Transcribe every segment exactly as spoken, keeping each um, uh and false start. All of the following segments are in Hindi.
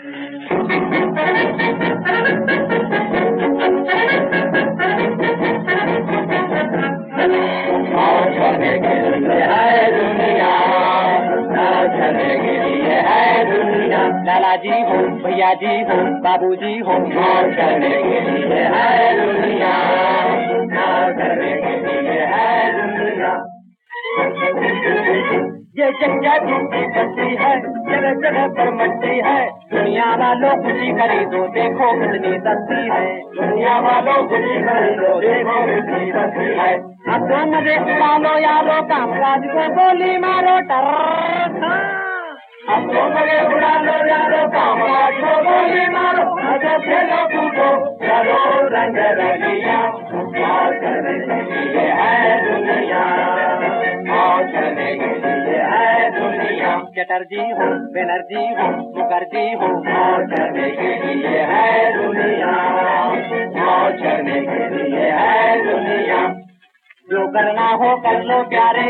लाला जी हो, भैया जी हो, बाबू जी हो, मौज करने के लिए है दुनिया, मौज करने के लिए है दुनिया। ये जगह झूठी बस्ती है, जगह जगह पर मट्टी है, दुनिया वालों खुशी खरीदो देखो कितनी सस्ती है, दुनिया वालों खुशी खरीदो देखो कितनी सस्ती है। अब तो मजे उड़ा लो यारो, कामकाज को गोली मारो टर, अब तो मजे उड़ा लो यारो, कामकाज को गोली मारो, मजे खेलो कूदो चलो रंग रंगिया, मौज करने के लिए है दुनिया, मौज करने के लिए है दुनिया। चटर्जी हो, बनर्जी हो, मुखर्जी हो, मौज करने के लिए है दुनिया, मौज करने के लिए है दुनिया। जो करना हो कर लो प्यारे,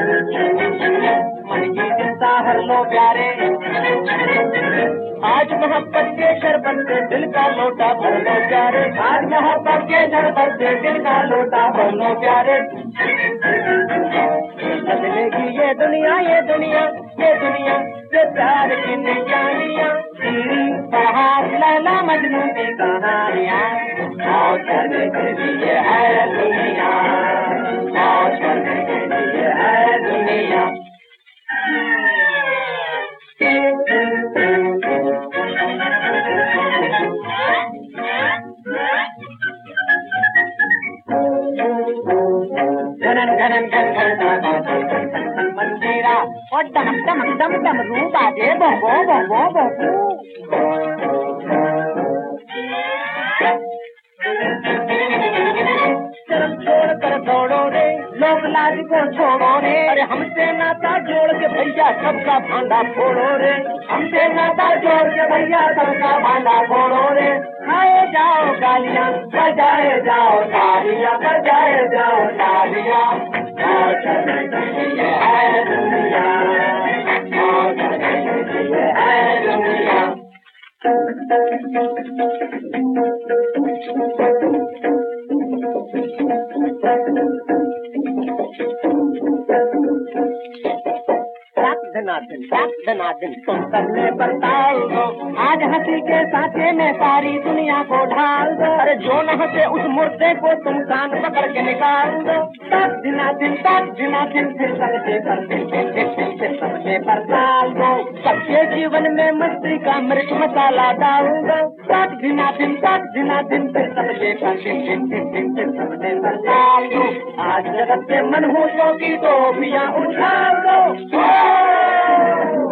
मन की चिंता हर लो प्यारे, आज मोहब्बत के शरबत से दिल का लोटा भर लो प्यारे, आज मोहब्बत के शरबत से दिल का लोटा भर लो प्यारे। बदलेगी ये दुनिया, ये दुनिया, ये दुनिया, ये प्यार की निशानियाँ, पहाड़ लैला मजनू की कहानियाँ, मौज करने के लिए है दुनिया, मौज करने के लिए है दुनिया। घनन घनन घन मंजीरा और डम डम डम डम रूबा दे बो बो बो बो शर्म छोड़ कर दौड़ो रे, लोक लाज को छोड़ो रे, अरे हमसे नाता जोड़ के भैया सबका भांडा फोड़ो रे, हमसे नाता जोड़ के भैया सबका भांडा फोड़ो रे। खाए जाओ गालियाँ, बजाए जाओ तालियाँ, बजाए जाओ तालियाँ, मौज करने के लिए है दुनिया, मौज करने के लिए है दुनिया। धनाधन धनाधन तुम करने पर ताल दो, आज हंसी के साथे में सारी दुनिया को ढाल दो, अरे जो न हंसे उस मुर्दे को तुम कान पकड़ के निकाल दो। तक धनाधन तक धनाधन फिर सबसे पर फिर सबसे पर ताल दो, सबके जीवन में मस्ती का मिर्च मसाला डाल दो। तक धनाधन तक धनाधन फिर सबसे पर फिर सबसे पर ताल दो, आज जगत से मनहूसों की टोपियां उछाल दो।